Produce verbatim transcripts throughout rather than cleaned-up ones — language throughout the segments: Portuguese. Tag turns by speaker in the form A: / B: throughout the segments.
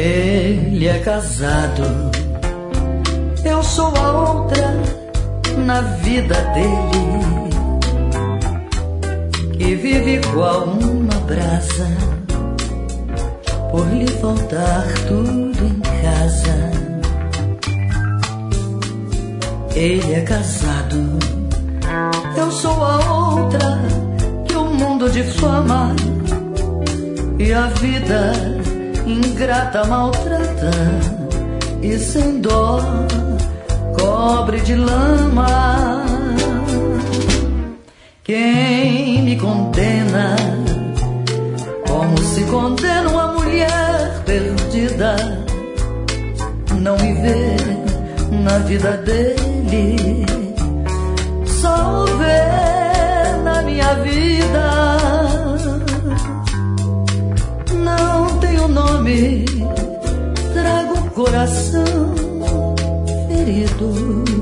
A: Ele é casado, eu sou a outra na vida dele, que vive igual uma brasa, por lhe faltar tudo em casa. Ele é casado, eu sou a outra que o mundo difama e a vida ingrata maltrata, e sem dó cobre de lama. Quem me condena, como se condena uma mulher perdida, não me vê na vida dele, só o vê na minha vida. Não tenho nome, trago o coração ferido,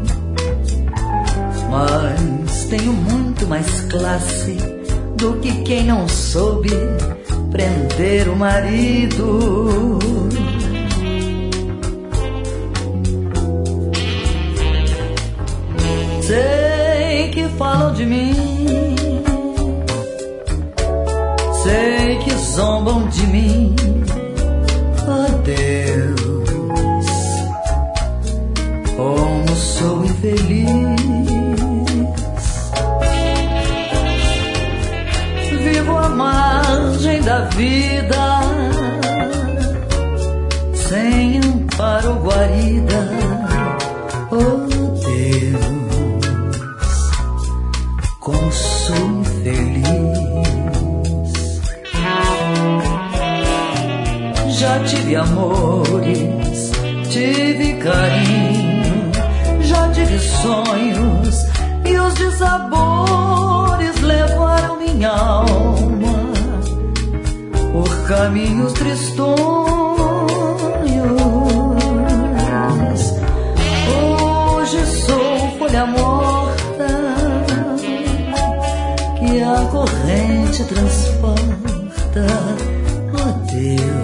A: mas tenho muito mais classe do que quem não soube prender o marido. Sei que falam de mim, sei que zombam de mim. Oh Deus, como sou infeliz. Vivo à margem da vida, sem amparo ou guarida. Oh Deus, como sou infeliz. Já tive amores, tive carinho, já tive sonhos, e os dissabores levaram minha alma por caminhos tristonhos. Hoje sou folha morta que a corrente transporta. Oh Deus,